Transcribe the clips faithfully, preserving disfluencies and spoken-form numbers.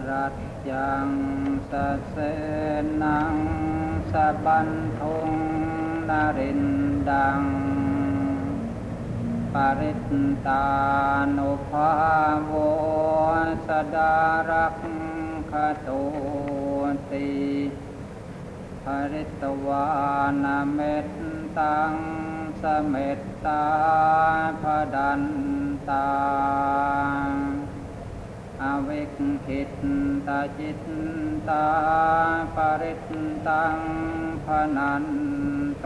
รัตยังสะเสนังสะบันทุงนรินดังปริตตานุภาโวสดารักขตุติภริตวานาเมตตังสเมตตาภดันตาอวิคขิตตาจิตตาปริตตังพนันโต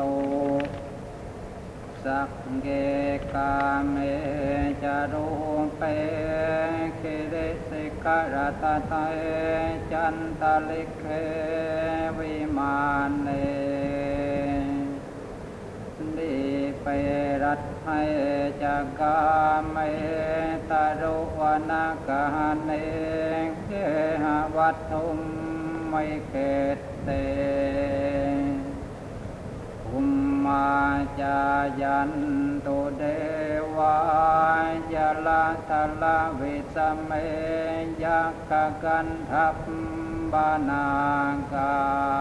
สักเกกาเมจารูเปคิริสิกรตะเตจันตลิกเขวิมานเนดิเปรัตไทจักกาเมตารุวนาคาเนเกหวัตถุมไมเกตเตภุมมาจายันตุเดวายะละทะละวิสเมยักขกันทัพบานากา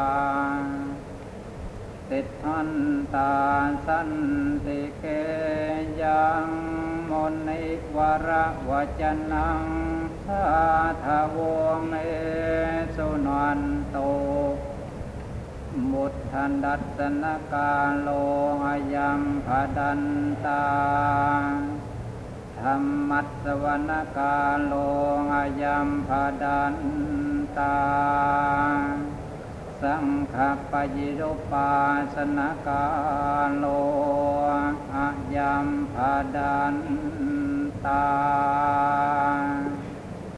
ติทันตาสันติเกยังมนิวรวจนังสาทาวงเอสุนันโตมุทธันดัสสนกาโลอายัมภดันตาธรรมัสสวนกาโลอายัมภดันตาสังฆปยิโรปาสนกาโลอายัมภดันตา